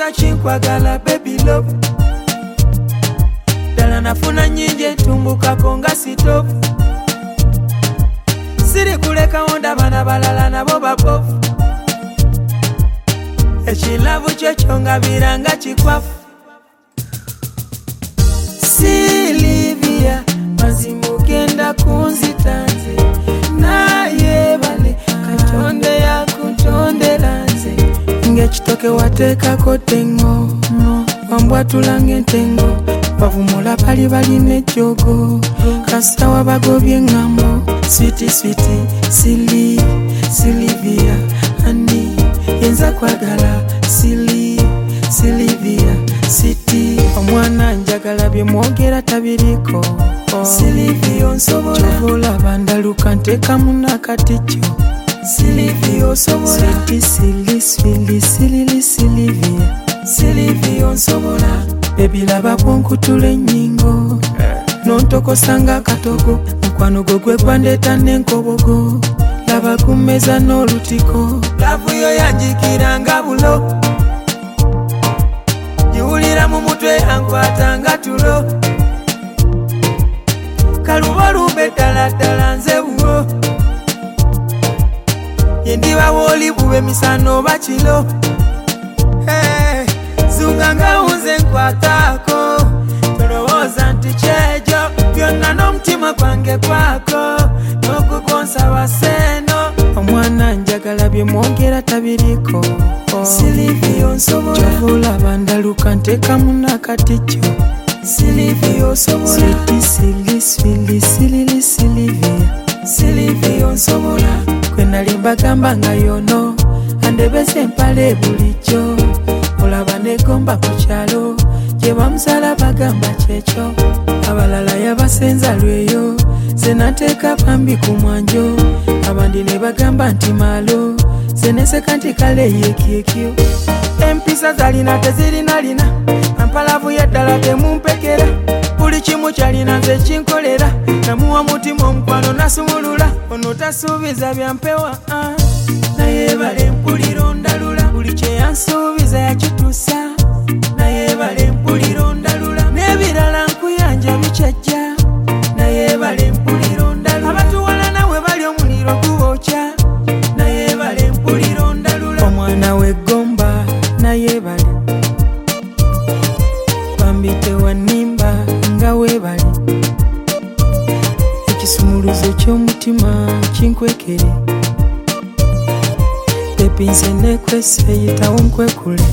Ndowooza kinkwagala baby love. Ddala nafuna nnyingi entumbukako nga sitofu. Siri kulekawo ndabana balala nabo babofu. Ekilavu kyekyo ngabira nga kikwafu. Silivia mazima ogenda kunzita nze naye bale Katonda yakutondera nze ng'ekitoke wateekako tengo wambwatula ng'entengo bavumula bali balina ejjogo kasita wabagobye eŋŋambo switi Silivia ani yenza kwagala Silivia siti omwana njagala bye mwogera tabiriko Silivia onsobola ky'oba ndaluka nteekamu n'akatikyo Silivia onsobola Silivia onsobola baby laba bwonkutula ennyingo n'ontokosa ng'akatogo mukwano gwo gwe gwandeeta n'enkobogo laba kummeza n'olutiko lavu yo yanjikira nga bulo giwulira mu mutwe yankwata nga tulo kalubalumbe ddala nze bulo yendiba wooli bube misano oba kiro zunga nga wunze nkwatako tolowooza nti kyejo byonna n'omutima gwange kwako n'okugonsa waseno omwana njagala bye mwogera tabiriko Silivia onsobola ky'olaba ndaluka nteekamu n'akatikyo Silivia onsobola Silivia onsobola kwe nali mbagamba nga yono andebese empale bulijjo olaba negomba ku kyalo gye bamusala bagamba kyekyo abalala yabasenza lweyo ze nateeka pambi ku mwanjo abandi ne bagamba nti malo ze neseka nti kale yekyekyo empisa zalina tezirinalina ampalavu yeddala temumpekera buli kimu kyalina nze kinkolera namuwa mutima omukwano nasumulula ono tasuubiza byampewa naye bale mpuliro ndalula buli kye yansuubiza yakituusa naye bale mpuliro ndalula n'ebirala nkuyanja bikyajja naye bale mpuliro ndalula abatuwala nawe bali omuliro gubookya naye bale mpuliro ndalula omwana w'eggomba naye bale bambite wanimba nga weebale ekisumuluzo ky'omutima kinkwekere epinze nekwese yitawo nkwekule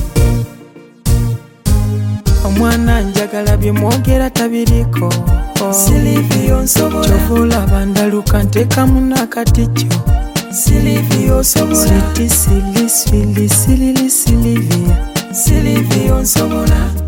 omwana njagala bye mwogera tabiriko Silivia onsobola ky'oba olaba ndaluka nteekamu n'akatikyo Silivia onsobola Silivia onsobola